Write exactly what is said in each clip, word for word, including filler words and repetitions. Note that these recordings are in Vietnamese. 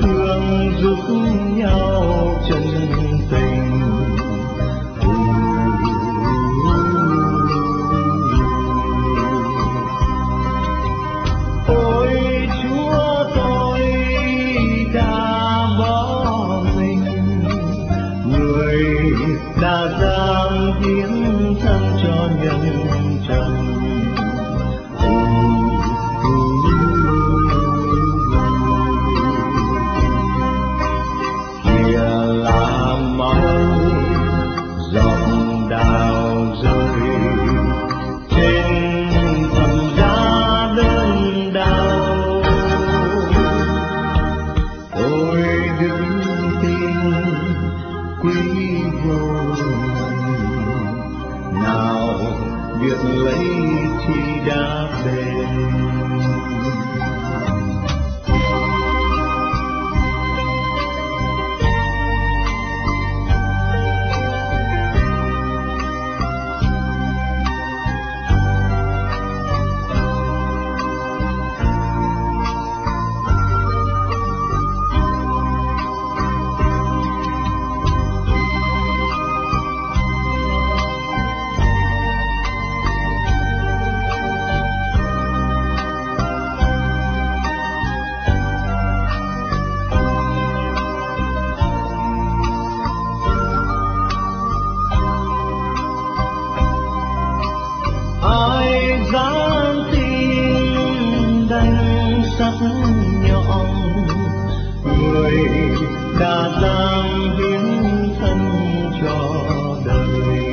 thương giúp nhau chân tình. Ôi Chúa tôi đã bỏ mình, người đã dám hiến thân cho nhân trần. Việc lấy chi đã bền. Dám tin đánh sắc nhọn, người đã dám hiến thân cho đời.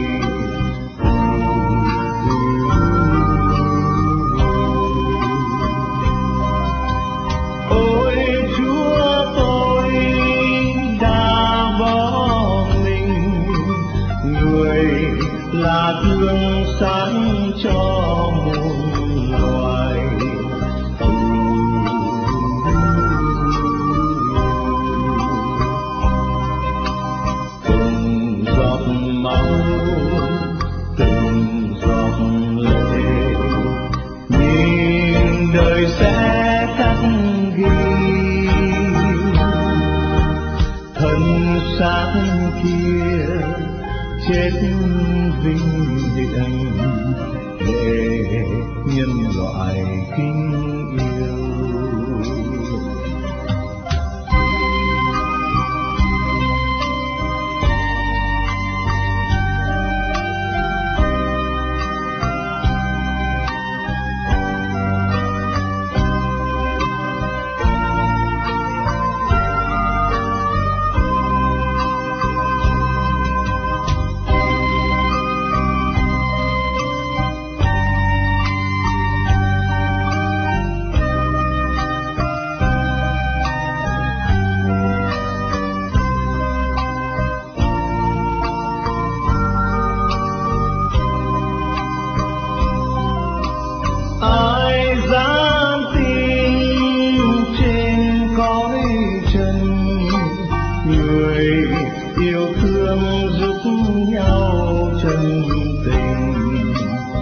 Ôi Chúa tôi đã bỏ mình, người là gương sáng cho muôn loài. Từng giọt máu, từng giọt lệ, nhìn đời sẽ khắc ghi thân xác kia chết vinh hiển để nhân loại kính yêu. Ai dám tin trên cõi trần, người yêu thương giúp nhau chân tình.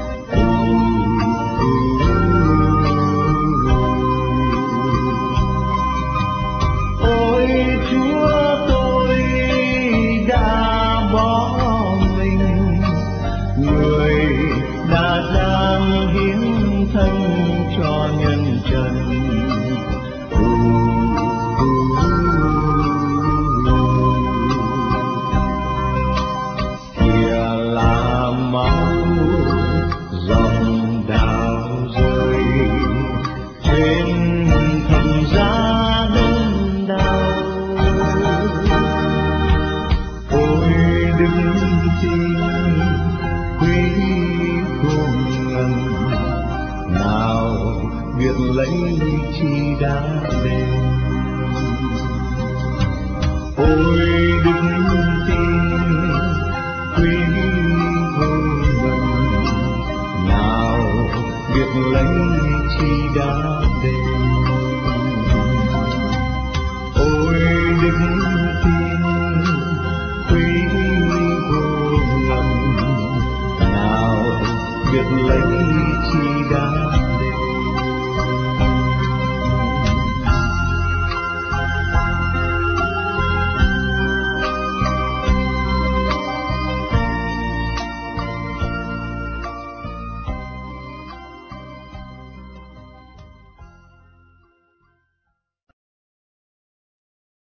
Ôi Chúa tôi đã bỏ mình, người đã dám hiến thân cho nhân trần. Kìa là máu giọt đào rơi trên thềm giá đớn đau. Ôi đừng tin quý khôn ngần, nào việc lấy chi đã bền. Ôi đừng tin quý khôn ngần, nào việc lấy chi đã bền. Ôi đừng tin quý khôn ngần, nào việc lấy chi đã